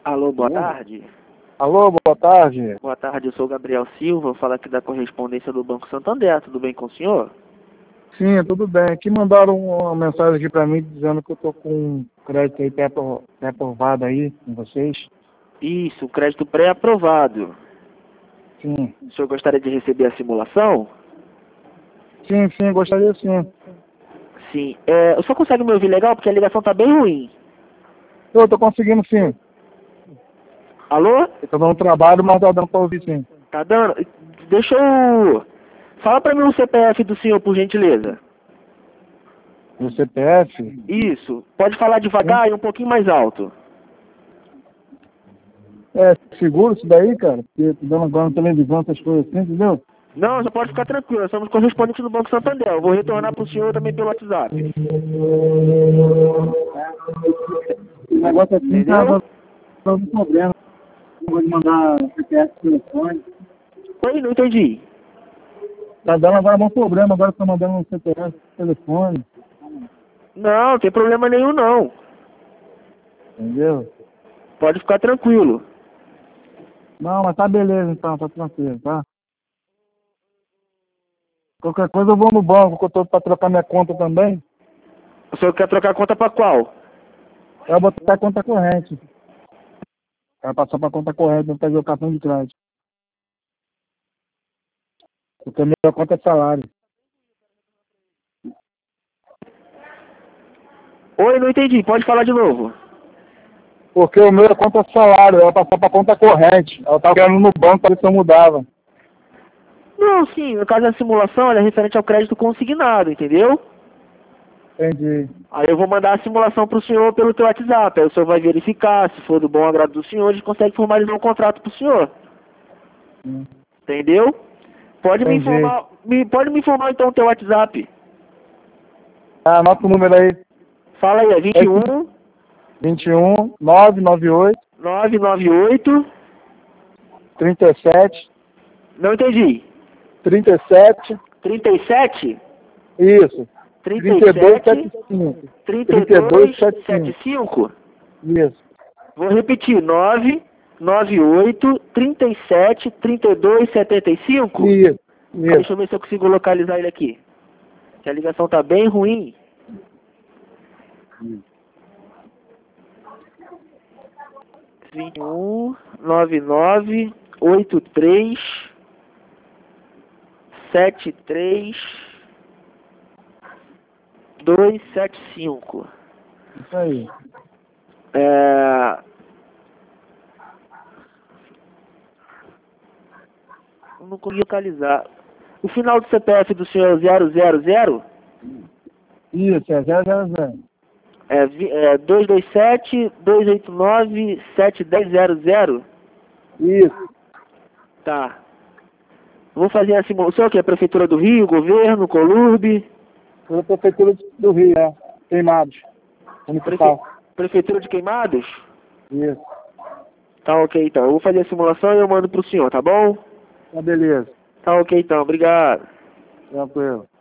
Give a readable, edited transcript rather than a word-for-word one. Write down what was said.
Alô, boa tarde. Alô, boa tarde. Boa tarde, eu sou o Gabriel Silva, vou falar aqui da correspondência do Banco Santander, tudo bem com o senhor? Sim, tudo bem. Aqui mandaram uma mensagem aqui pra mim dizendo que eu tô com crédito aí pré-aprovado aí com vocês. Isso, crédito pré-aprovado. Sim. O senhor gostaria de receber a simulação? Sim, gostaria sim. Sim. O senhor consegue me ouvir legal? Porque a ligação tá bem ruim. Eu tô conseguindo sim. Alô? Eu tô dando trabalho, mas tá dando pra ouvir sim. Tá dando? Deixa eu... Fala pra mim o CPF do senhor, por gentileza. O CPF? Isso. Pode falar devagar e um pouquinho mais alto. É seguro isso daí, cara? Porque tô dando agora na televisão, essas coisas assim, entendeu? Não, já pode ficar tranquilo, nós somos correspondentes do Banco Santander. Eu vou retornar pro senhor também pelo WhatsApp. O negócio assim Entendeu? tá dando problema. Não vou mandar CPF pelo telefone. Oi, não entendi. Tá dando agora um problema, agora tá mandando um CPF pelo telefone. Não, não tem problema nenhum não. Entendeu? Pode ficar tranquilo. Não, mas tá beleza então, tá tranquilo, tá? Qualquer coisa eu vou no banco, que eu tô pra trocar minha conta também. O senhor quer trocar a conta pra qual? Eu vou botar a conta corrente. Vai passar pra conta corrente, não fazer o cartão de crédito. Porque a minha conta é salário. Oi, não entendi. Pode falar de novo. Porque o meu conta é salário, ela passar pra conta corrente. Ela tava querendo no banco pra ver se eu mudava. Não, sim. No caso da simulação, ela é referente ao crédito consignado, entendeu? Entendi. Aí eu vou mandar a simulação pro senhor pelo teu WhatsApp. Aí o senhor vai verificar. Se for do bom agrado do senhor, a gente consegue formalizar um contrato pro senhor. Entendeu? Pode me Entendi. informar. Pode me informar então o teu WhatsApp. Ah, anota o número aí. Fala aí, é 21 21 998 998. 37 Não entendi. 37. 37? Isso. 37 3275. 3275. 3275. Isso. Vou repetir, 998 37 32 75. Isso. Deixa eu ver se eu consigo localizar ele aqui. Que a ligação tá bem ruim. 21 99 83 73 275. Isso aí. Eu não consegui localizar. O final do CPF do senhor é 000? Isso, é 000. É 227 289 7100. Isso. Tá. Vou fazer a simulação. O senhor que é Prefeitura do Rio, Governo, Colurbe? Foi a Prefeitura do Rio, Queimados. Municipal. Prefeitura de Queimados? Isso. Tá ok então. Eu vou fazer a simulação e eu mando pro senhor, tá bom? Tá beleza. Tá ok então, obrigado. Tranquilo.